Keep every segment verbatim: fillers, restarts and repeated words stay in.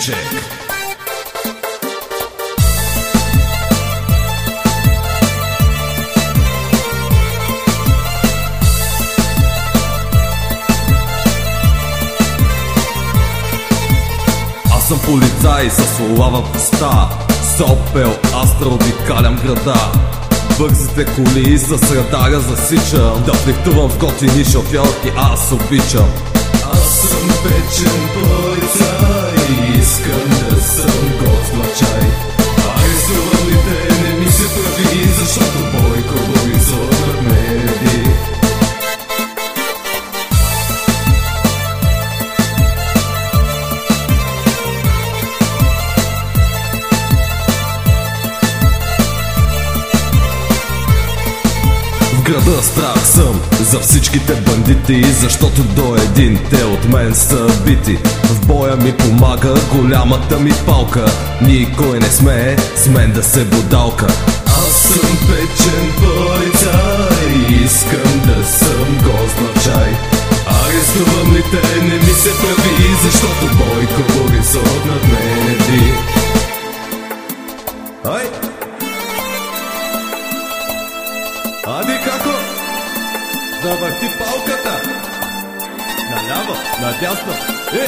Ивчек. Аз съм полицай със слава в уста, с Опел Астра обикалям града. Бързите коли с радара засичам, да флиртувам с готини шофьорки аз обичам. Аз съм печен полицай, искам да съм гост-мачай. Арестувам ли те, не ми се прави, защото Бойко Борисов над меди. В града страх съм за всичките бандити, защото до един те от мен са бити. В боя ми помага голямата ми палка, никой не смее с мен да се бодалка. Аз съм печен полицай, искам да съм гост-мачай. Арестувам ли те, не ми се прави, защото Бойко Борисов над мен еди. Ай! Ади како? Завърти палката! Наляво, надясно! Е!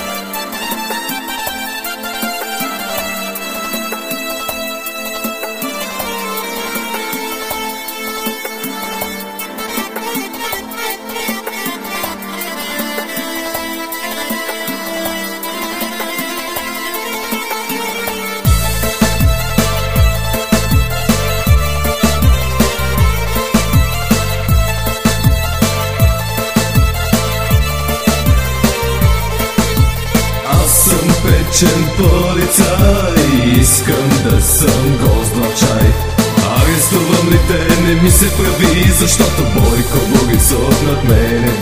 Печен полицай, искам да съм гост-мачай. Арестувам ли те, не ми се прави, защото Бойко Борисов над мене